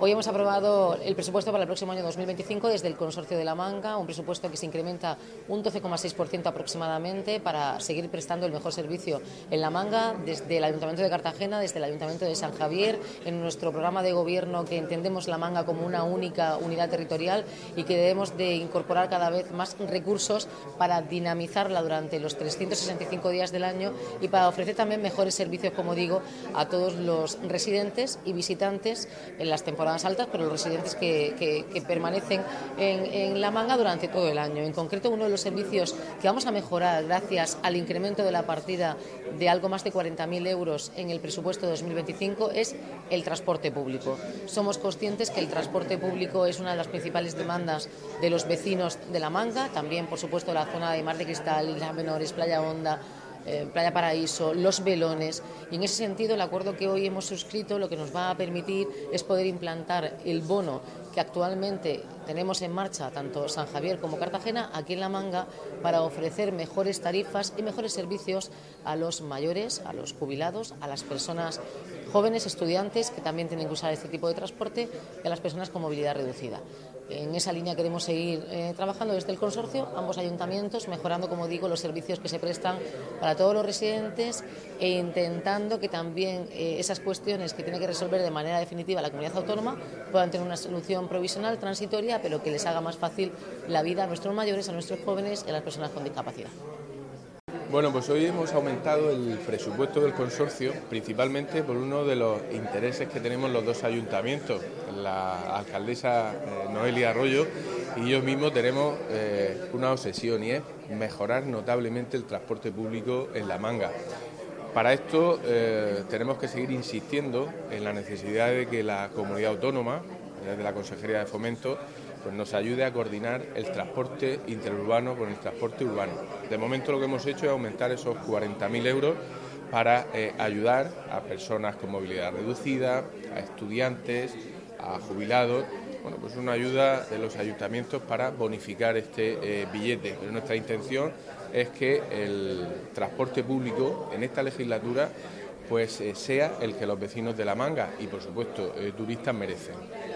Hoy hemos aprobado el presupuesto para el próximo año 2025 desde el Consorcio de La Manga, un presupuesto que se incrementa un 12,6% aproximadamente para seguir prestando el mejor servicio en La Manga, desde el Ayuntamiento de Cartagena, desde el Ayuntamiento de San Javier, en nuestro programa de gobierno que entendemos La Manga como una única unidad territorial y que debemos de incorporar cada vez más recursos para dinamizarla durante los 365 días del año y para ofrecer también mejores servicios, como digo, a todos los residentes y visitantes en las temporadas altas, pero los residentes que permanecen en La Manga durante todo el año. En concreto, uno de los servicios que vamos a mejorar gracias al incremento de la partida de algo más de 40.000 euros en el presupuesto de 2025 es el transporte público. Somos conscientes que el transporte público es una de las principales demandas de los vecinos de La Manga, también, por supuesto, la zona de Mar de Cristal, Islas Menores, Playa Honda, Playa Paraíso, Los Velones, y en ese sentido el acuerdo que hoy hemos suscrito lo que nos va a permitir es poder implantar el bono que actualmente tenemos en marcha tanto San Javier como Cartagena aquí en La Manga para ofrecer mejores tarifas y mejores servicios a los mayores, a los jubilados, a las personas jóvenes, estudiantes que también tienen que usar este tipo de transporte y a las personas con movilidad reducida. En esa línea queremos seguir trabajando desde el consorcio, ambos ayuntamientos, mejorando, como digo, los servicios que se prestan para todos los residentes e intentando que también esas cuestiones que tiene que resolver de manera definitiva la comunidad autónoma puedan tener una solución provisional, transitoria, pero que les haga más fácil la vida a nuestros mayores, a nuestros jóvenes y a las personas con discapacidad. Bueno, pues hoy hemos aumentado el presupuesto del consorcio principalmente por uno de los intereses que tenemos los dos ayuntamientos. La alcaldesa Noelia Arroyo y yo mismo tenemos una obsesión y es mejorar notablemente el transporte público en La Manga. Para esto tenemos que seguir insistiendo en la necesidad de que la comunidad autónoma, desde la Consejería de Fomento, pues nos ayude a coordinar el transporte interurbano con el transporte urbano. De momento lo que hemos hecho es aumentar esos 40.000 euros para ayudar a personas con movilidad reducida, a estudiantes, a jubilados. Bueno, pues una ayuda de los ayuntamientos para bonificar este billete. Pero nuestra intención es que el transporte público en esta legislatura pues sea el que los vecinos de La Manga y por supuesto turistas merecen.